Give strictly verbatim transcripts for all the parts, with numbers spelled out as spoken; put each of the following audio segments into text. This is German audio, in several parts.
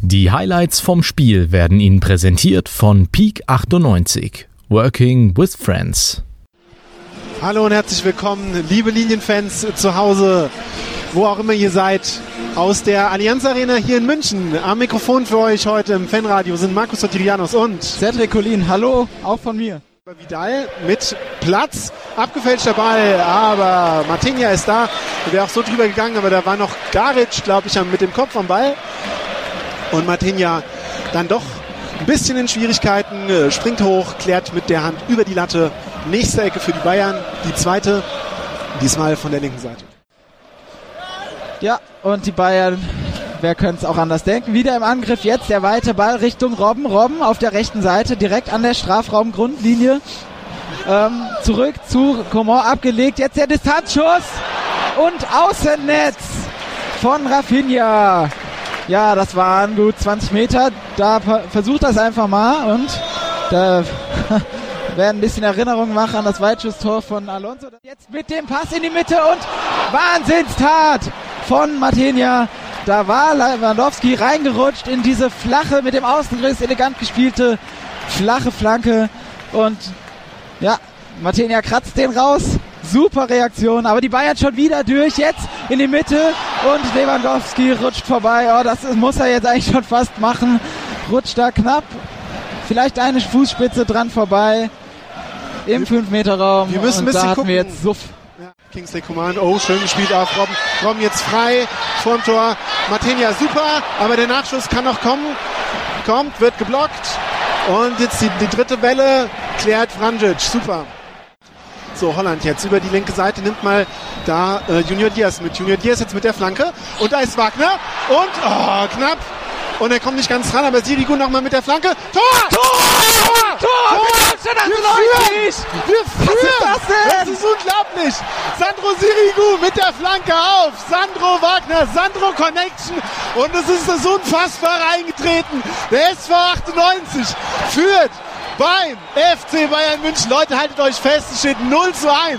Die Highlights vom Spiel werden Ihnen präsentiert von Peak achtundneunzig. Working with Friends. Hallo und herzlich willkommen, liebe Linienfans zu Hause, wo auch immer ihr seid, aus der Allianz Arena hier in München. Am Mikrofon für euch heute im Fanradio sind Markus Sotirianos und Cedric Collin. Hallo, auch von mir. Vidal mit Platz, abgefälschter Ball, aber Martinia ist da, wäre auch so drüber gegangen, aber da war noch Garic, glaube ich, mit dem Kopf am Ball. Und Martinia dann doch ein bisschen in Schwierigkeiten, springt hoch, klärt mit der Hand über die Latte. Nächste Ecke für die Bayern, die zweite, diesmal von der linken Seite. Ja, und die Bayern, wer könnte es auch anders denken, wieder im Angriff, jetzt der weite Ball Richtung Robben. Robben auf der rechten Seite, direkt an der Strafraumgrundlinie. Ähm, zurück zu Coman abgelegt, jetzt der Distanzschuss und Außennetz von Rafinha. Ja, das waren gut zwanzig Meter, da versucht das einfach mal und da werden ein bisschen Erinnerungen machen an das Weitschusstor von Alonso. Jetzt mit dem Pass in die Mitte und Wahnsinnstat von Martinia. Da war Lewandowski reingerutscht in diese flache, mit dem Außenriss elegant gespielte flache Flanke und ja, Martinia kratzt den raus. Super Reaktion, aber die Bayern schon wieder durch, jetzt in die Mitte und Lewandowski rutscht vorbei. Oh, das muss er jetzt eigentlich schon fast machen. Rutscht da knapp, vielleicht eine Fußspitze dran vorbei im fünf Meter Raum. Wir müssen und ein bisschen da hatten gucken. wir jetzt Suff. Ja, Kingsley Coman, oh, schön gespielt auf Robben. Robben jetzt frei vorm Tor. Martinia super, aber der Nachschuss kann noch kommen. Kommt, wird geblockt. Und jetzt die, die dritte Welle klärt Vranjic, super. So, Holland jetzt über die linke Seite nimmt mal da äh, Junior Diaz mit. Junior Diaz jetzt mit der Flanke. Und da ist Wagner. Und, oh, knapp. Und er kommt nicht ganz dran, aber Sirigu nochmal mit der Flanke. Tor! Tor! Tor! Tor! Wir führen! Wir führen! Was ist das denn? Das ist unglaublich! Sandro Sirigu mit der Flanke auf! Sandro Wagner, Sandro Connection! Und es ist das unfassbar eingetreten! Der S V achtundneunzig führt beim F C Bayern München. Leute, haltet euch fest, es steht null zu eins.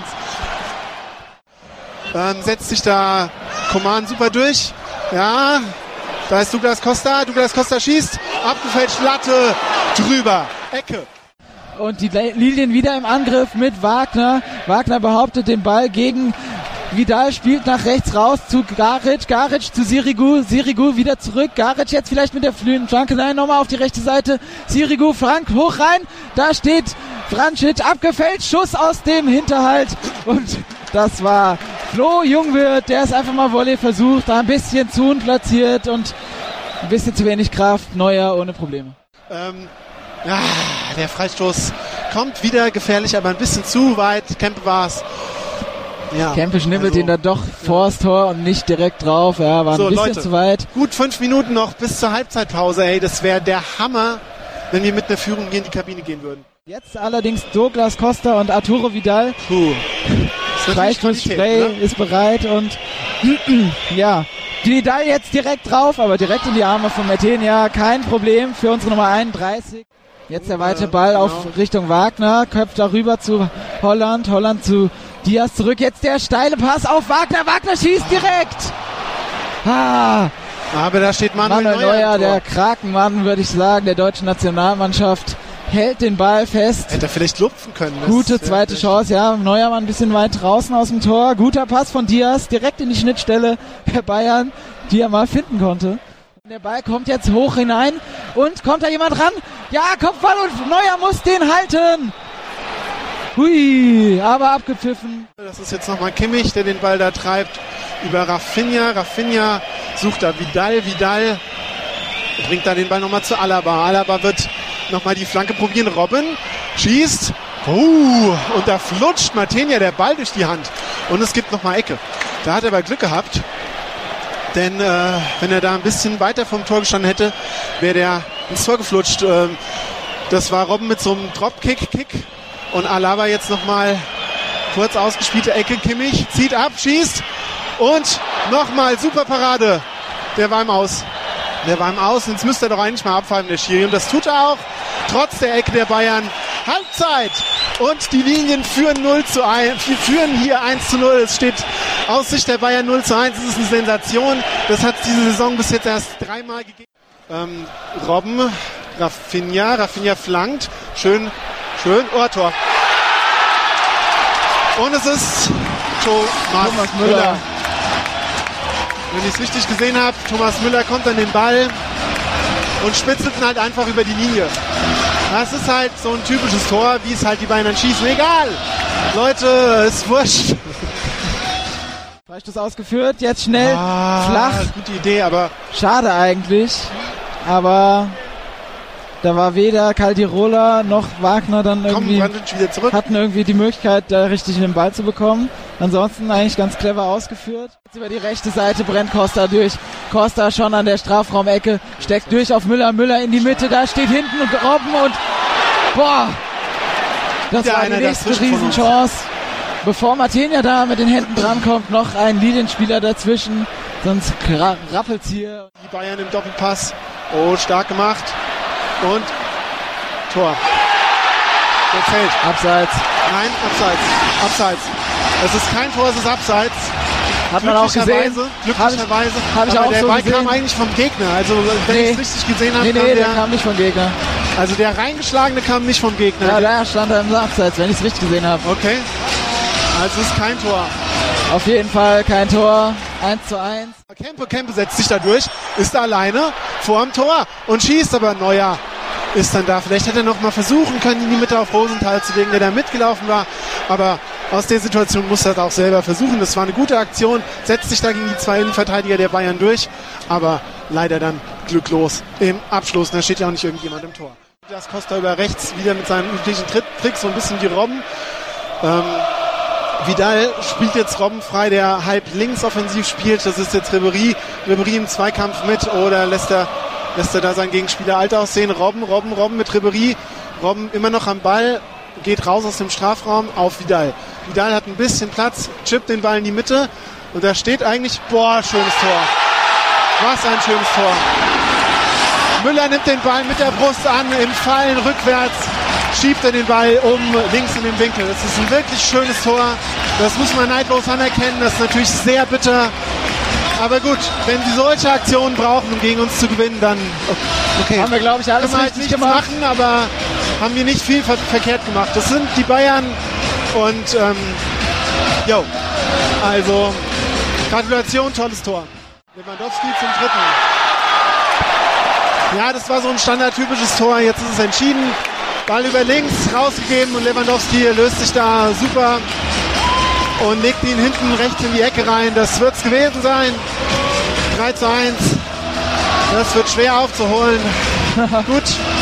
Ähm, setzt sich da Coman super durch. Ja, da ist Douglas Costa. Douglas Costa schießt. Abgefälscht, Latte, drüber. Ecke. Und die Lilien wieder im Angriff mit Wagner. Wagner behauptet den Ball gegen Vidal, spielt nach rechts raus zu Garic. Garic zu Sirigu. Sirigu wieder zurück. Garic jetzt vielleicht mit der Flanke. Nein, nochmal auf die rechte Seite. Sirigu, Frank hoch rein. Da steht Vranjic, abgefälscht. Schuss aus dem Hinterhalt. Und das war Flo Jungwirth, der es einfach mal Volley versucht. Da ein bisschen zu unplatziert und ein bisschen zu wenig Kraft. Neuer ohne Probleme. Ähm, ja, der Freistoß kommt wieder gefährlich, aber ein bisschen zu weit. Kempe war es. Ja, Kempe schnippelt also, ihn da doch vors Tor und nicht direkt drauf. Ja, war so, ein bisschen Leute, zu weit. Gut fünf Minuten noch bis zur Halbzeitpause. Ey, das wäre der Hammer, wenn wir mit einer Führung hier in die Kabine gehen würden. Jetzt allerdings Douglas Costa und Arturo Vidal. Puh. Freistoßspray ne? ist bereit und ja, Vidal jetzt direkt drauf, aber direkt in die Arme von Martinia. Kein Problem für unsere Nummer einunddreißig. Jetzt der weite Ball genau. auf Richtung Wagner, köpft darüber zu Holland, Holland zu Diaz zurück. Jetzt der steile Pass auf Wagner, Wagner schießt direkt. Ah, aber da steht Manuel, Manuel Neuer, Neuer, der Krakenmann, würde ich sagen, der deutschen Nationalmannschaft. Hält den Ball fest. Hätte er vielleicht lupfen können. Gute zweite Chance, ja. Neuer war ein bisschen weit draußen aus dem Tor. Guter Pass von Diaz, direkt in die Schnittstelle der Bayern, die er mal finden konnte. Der Ball kommt jetzt hoch hinein und kommt da jemand ran? Ja, Kopfball und Neuer muss den halten. Hui, aber abgepfiffen. Das ist jetzt nochmal Kimmich, der den Ball da treibt über Rafinha. Rafinha sucht da Vidal. Vidal bringt da den Ball nochmal zu Alaba. Alaba wird nochmal die Flanke probieren. Robben schießt. Uh, und da flutscht Martinia der Ball durch die Hand. Und es gibt nochmal Ecke. Da hat er aber Glück gehabt. Denn äh, wenn er da ein bisschen weiter vom Tor gestanden hätte, wäre der ins Tor geflutscht. Ähm, das war Robben mit so einem Dropkick-Kick. Und Alaba jetzt nochmal kurz ausgespielte Ecke. Kimmich zieht ab, schießt. Und nochmal super Parade. Der war im Aus. Der war im Aus. Jetzt müsste er doch eigentlich mal abpfeifen, der Schiri. Und das tut er auch. Trotz der Ecke der Bayern. Halbzeit. Und die Linien führen null zu eins. Führen hier eins zu null. Es steht aus Sicht der Bayern null zu eins. Das ist eine Sensation. Das hat es diese Saison bis jetzt erst dreimal gegeben. Ähm, Robben, Rafinha, Rafinha flankt. Schön, schön. Oh, Tor. Und es ist Thomas, Thomas Müller. Müller. Wenn ich es richtig gesehen habe, Thomas Müller kommt an den Ball und spitzelt ihn halt einfach über die Linie. Das ist halt so ein typisches Tor, wie es halt die Bayern dann schießen. Egal! Leute, ist wurscht. Freistoß ausgeführt, jetzt schnell, ah, flach. Gute Idee, aber... Schade eigentlich, aber da war weder Caldirola noch Wagner dann irgendwie... Kommen wieder zurück. Hatten irgendwie die Möglichkeit, da richtig den Ball zu bekommen. Ansonsten eigentlich ganz clever ausgeführt. Jetzt über die rechte Seite brennt Costa durch. Costa schon an der Strafraumecke, steckt durch auf Müller, Müller in die Mitte, da steht hinten und Robben und boah, das ja, war die nächste Riesenchance. Bevor Martinia da mit den Händen drankommt, noch ein Linienspieler dazwischen, sonst rappelt's hier. Die Bayern im Doppelpass, oh, stark gemacht und Tor. Der fällt. Abseits. Nein, abseits. Abseits. Es ist kein Tor, es ist abseits. Hat man auch gesehen. Glücklicherweise. Hab ich, hab ich aber auch der so Ball gesehen. kam eigentlich vom Gegner. Also wenn nee. ich es richtig gesehen habe, nee, nee, kam der, der, der kam nicht vom Gegner. Also der reingeschlagene kam nicht vom Gegner. Ja, da stand er im Abseits, wenn ich es richtig gesehen habe. Okay. Also es ist kein Tor. Auf jeden Fall kein Tor. eins zu eins. Kempe, Kempe setzt sich da durch, ist da alleine vor dem Tor und schießt, aber Neuer ist dann da. Vielleicht hätte er noch mal versuchen können, in die Mitte auf Rosenthal zu legen, der da mitgelaufen war. Aber aus der Situation muss er das auch selber versuchen. Das war eine gute Aktion, setzt sich da gegen die zwei Innenverteidiger der Bayern durch, aber leider dann glücklos im Abschluss. Da steht ja auch nicht irgendjemand im Tor. Das Costa über rechts wieder mit seinem üblichen Trick, so ein bisschen wie Robben. Ähm, Vidal spielt jetzt Robben frei, der halb links offensiv spielt. Das ist jetzt Ribéry. Ribéry im Zweikampf mit oder lässt er, lässt er da seinen Gegenspieler alt aussehen. Robben, Robben, Robben mit Ribéry. Robben immer noch am Ball, geht raus aus dem Strafraum auf Vidal. Vidal hat ein bisschen Platz, chippt den Ball in die Mitte und da steht eigentlich, boah, schönes Tor. Was ein schönes Tor. Müller nimmt den Ball mit der Brust an, im Fallen rückwärts. Schiebt er den Ball um links in den Winkel. Das ist ein wirklich schönes Tor. Das muss man neidlos anerkennen. Das ist natürlich sehr bitter. Aber gut, wenn sie solche Aktionen brauchen, um gegen uns zu gewinnen, dann okay. Haben wir, glaube ich, alles können wir halt richtig nichts gemacht. machen, aber haben wir nicht viel ver- verkehrt gemacht. Das sind die Bayern und ähm, jo, also Gratulation, tolles Tor. Lewandowski zum dritten. Ja, das war so ein standardtypisches Tor. Jetzt ist es entschieden. Ball über links rausgegeben und Lewandowski löst sich da super und legt ihn hinten rechts in die Ecke rein. Das wird es gewesen sein. drei zu eins. Das wird schwer aufzuholen. Gut.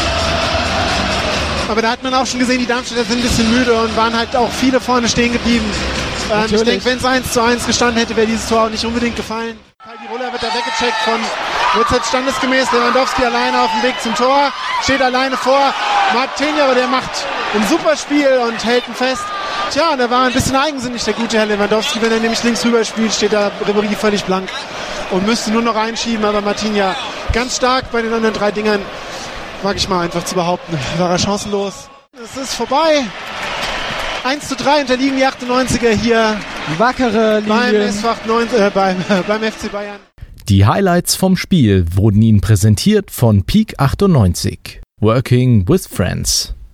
Aber da hat man auch schon gesehen, die Darmstädter sind ein bisschen müde und waren halt auch viele vorne stehen geblieben. Ähm, ich denke, wenn es eins zu eins gestanden hätte, wäre dieses Tor auch nicht unbedingt gefallen. Caldirola wird da weggecheckt von, wird jetzt standesgemäß Lewandowski alleine auf dem Weg zum Tor, steht alleine vor Martinia, aber der macht ein super Spiel und hält ihn fest. Tja, da war ein bisschen eigensinnig der gute Herr Lewandowski, wenn er nämlich links rüber spielt, steht da Ribéry völlig blank und müsste nur noch reinschieben, aber Martinia ganz stark bei den anderen drei Dingern, mag ich mal einfach zu behaupten, war er chancenlos. Es ist vorbei. eins zu drei unterliegen die achtundneunziger hier. Wackere beim, S V achtundneunzig, äh, beim, äh, beim F C Bayern. Die Highlights vom Spiel wurden Ihnen präsentiert von Peak achtundneunzig. Working with Friends.